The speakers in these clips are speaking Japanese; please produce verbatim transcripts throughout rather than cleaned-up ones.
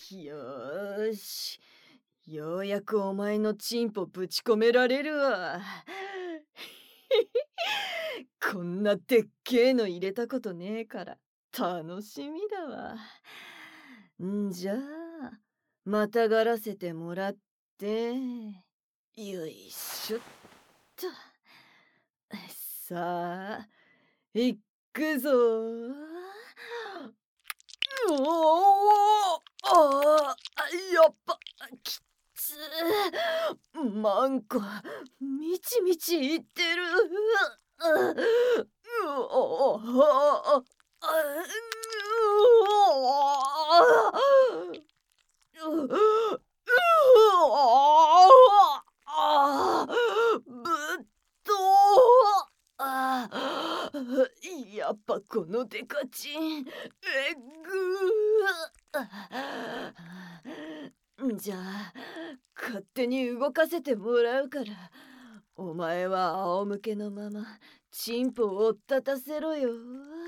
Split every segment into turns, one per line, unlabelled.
よーし。ようやくお前のチンポぶち込められるわ。こんなでっけえの入れたことねえから楽しみだわ。んじゃあ、またがらせてもらって、よいしょっと。さあ、いくぞー。おお、あーやっぱ、きつー。なんか、みちみちいってる。うおあうあぶっとあやっぱこのデカチンえぐじゃあ勝手に動かせてもらうからお前は仰向けのままチンポを追っ立たせろよ。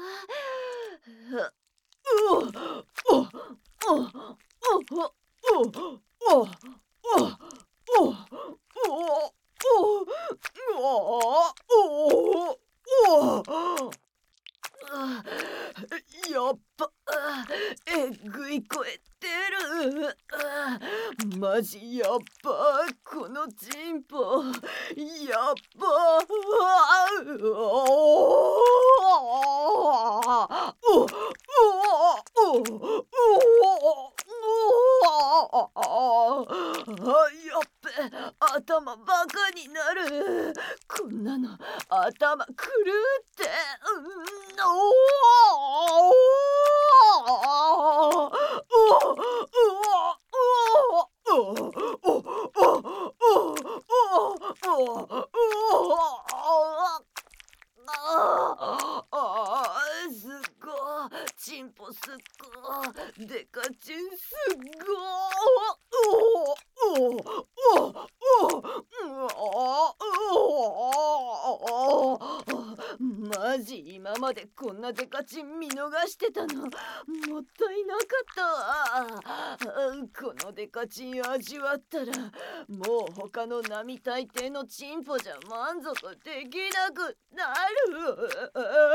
おおおおおおやっぱえぐい声出る。マジやっぱこのチンポやっぱやっべ頭バカになる。こんなの頭狂ってうんおああすっごチンポすっごデカチンすっごおおおおおマジ今までこんなデカチン見逃してたのもったいなかったわ。このデカチン味わったらもう他の並大抵のチンポじゃ満足できなくなる。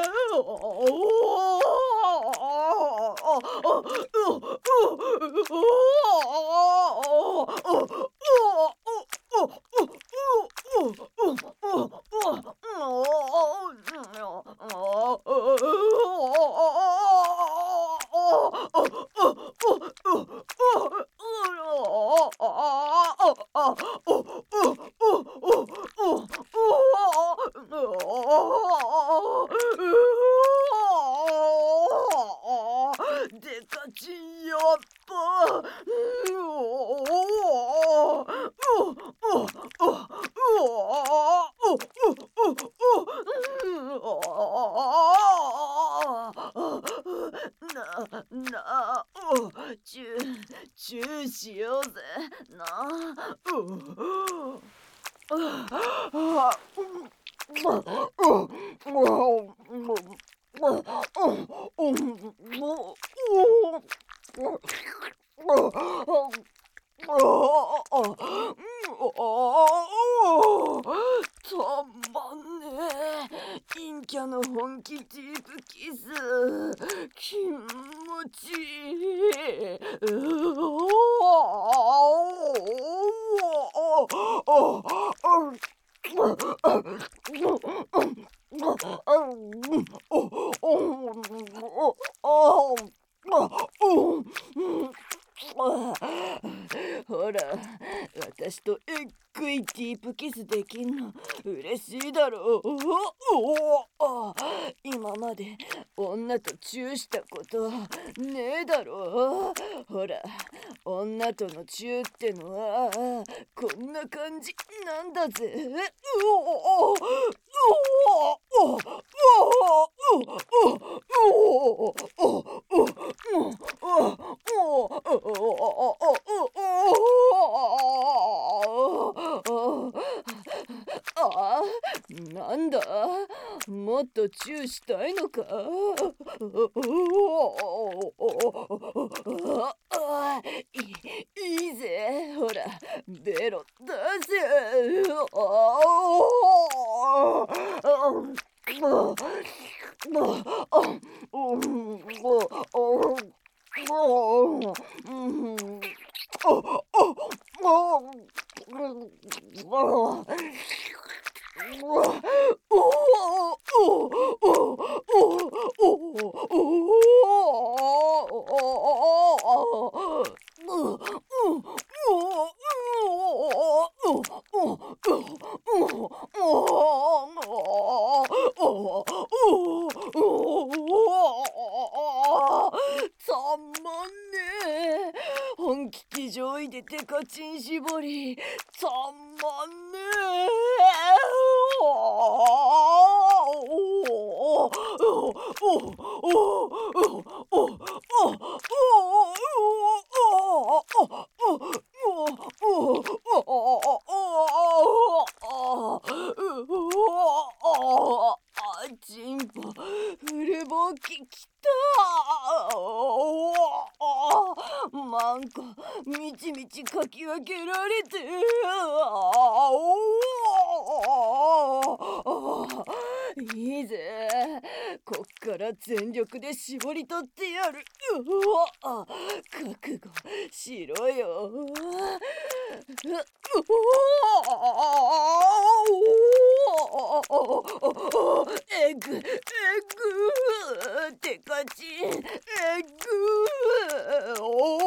でかちんやっぱななおチューチューしようぜなうたまんねえ陰キャの本気ディープキス気持ちいいほら私とえっぐいディープキスできんの嬉しいだろう。今まで女とチューしたことねえだろう。ほら女とのチューってのはこんな感じなんだぜ。あなんだもっとチューしたいのか。いたまんねえ。本気気上位でデカチン絞りたまんねえ。チンポフルボキきた。マンコみちみちかき分けられていいぜ。こっから全力で絞り取ってやる。うわ覚悟しろよ。エグエグデカチンエグ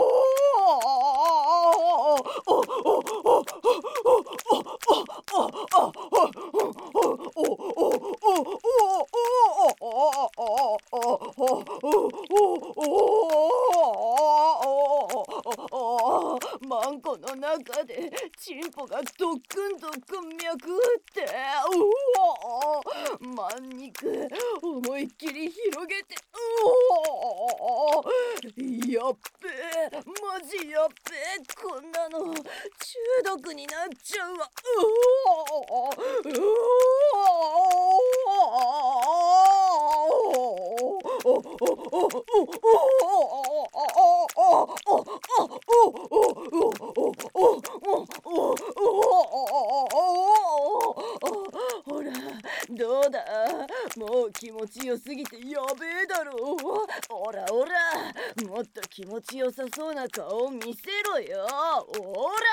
マンコの中でチンポがドックンドックン脈打ってうわまん肉思いっきり広げてうわやっべえマジやっべえ。こんなの中毒になっちゃうわ。うわうほらどうだ。もう気持ちよすぎてやべえだろ。おらおらもっと気持ちよさそうな顔見せろよ。おら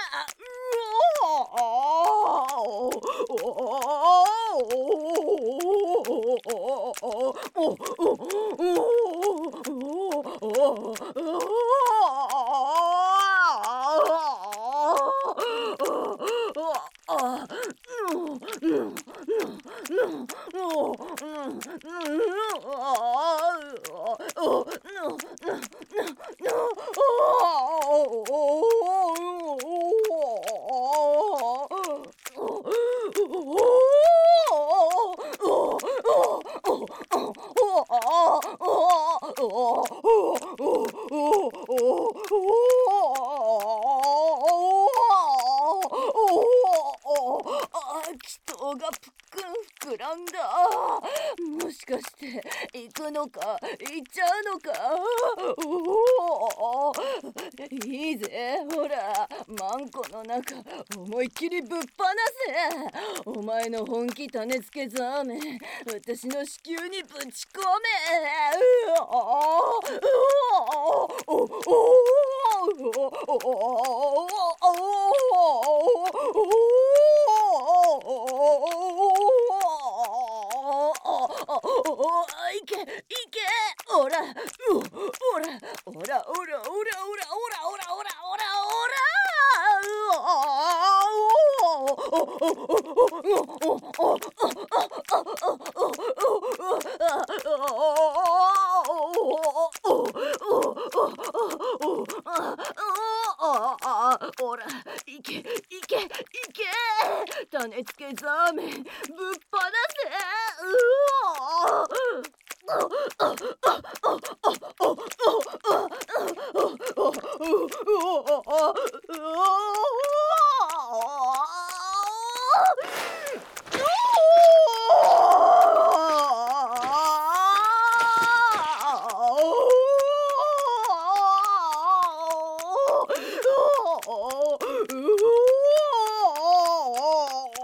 気筒がぷっくん膨らんだ。もしかして行くのか行っちゃうのか。おーいいぜ。ほらマンコの中思いっきりぶっ放せ。お前の本気種付けザーメン私の子宮にぶち込め。うおおおいけいけ。おらおらおらおらおらおらおらおらおらおらおらおらいけいけいけ。種付けザーメンぶっ放せ。うお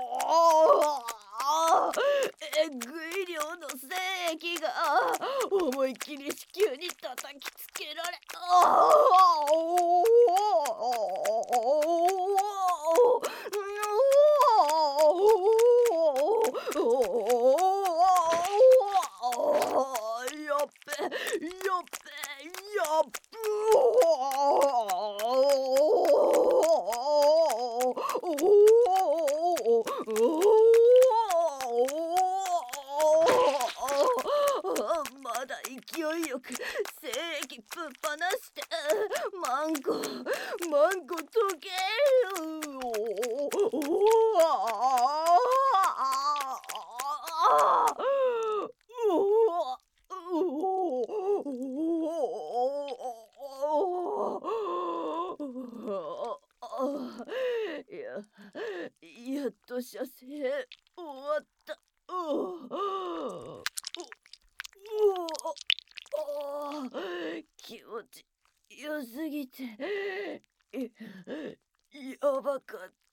えぐい量の精液がおい切り子宮に叩きつけられ、ああおやっべやっべやっまだ勢いよく精液ぶっ放してマンゴーマンゴー溶けるおあいや、やっと射精終わった。ううう気持ち良すぎてやばかった。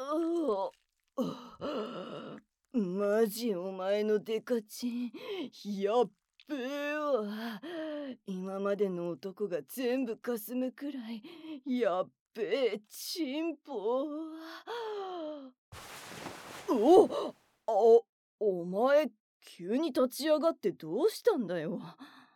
マジお前のデカチンやっべえわ。今までの男が全部かすむくらいやっべえチンポ。おあお前急に立ち上がってどうしたんだよ。